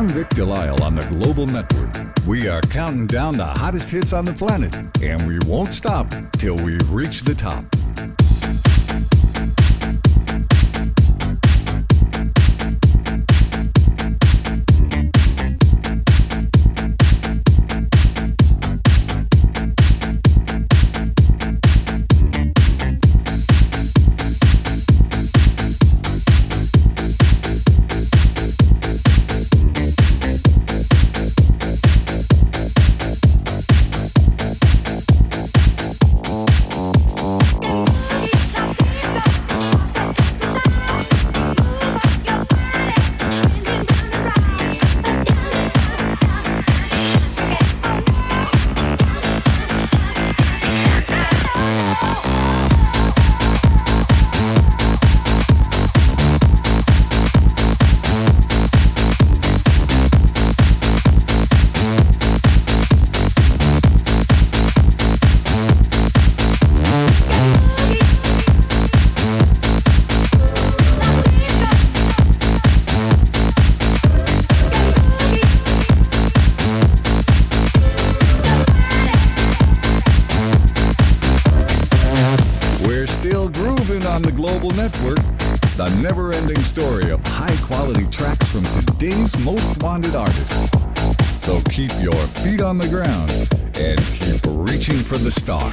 I'm Rick Delisle on the Global Network. We are counting down the hottest hits on the planet, and we won't stop till we reach the top. On the Global Network, the never-ending story of high-quality tracks from today's most wanted artists. So keep your feet on the ground and keep reaching for the stars.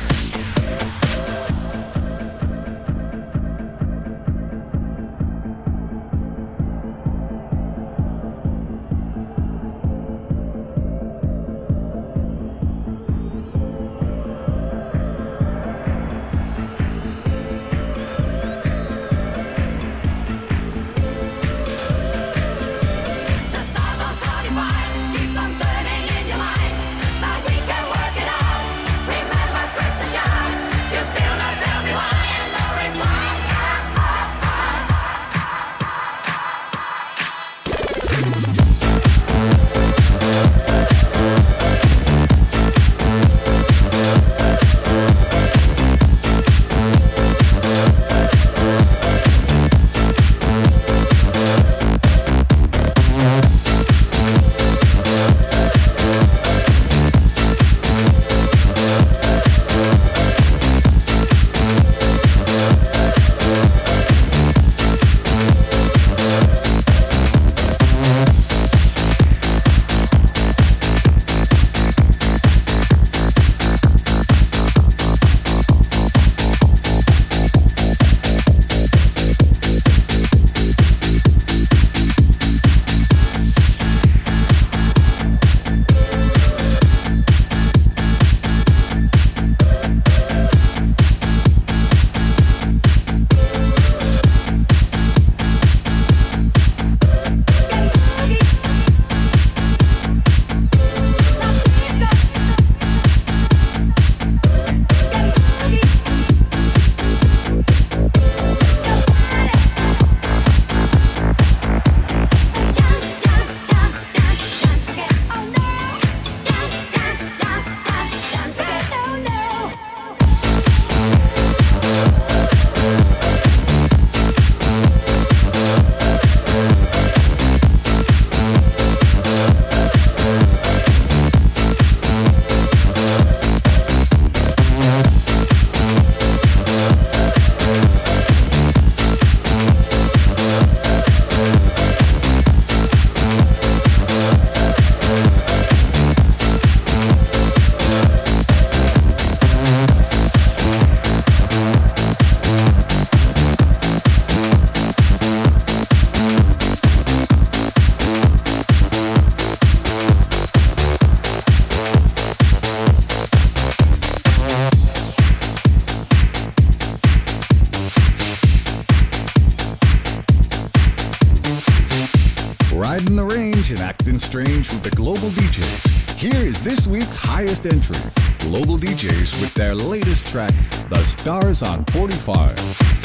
Riding the range and acting strange with the Global DJs. Here is this week's highest entry. Global DJs with their latest track, The Stars on 45.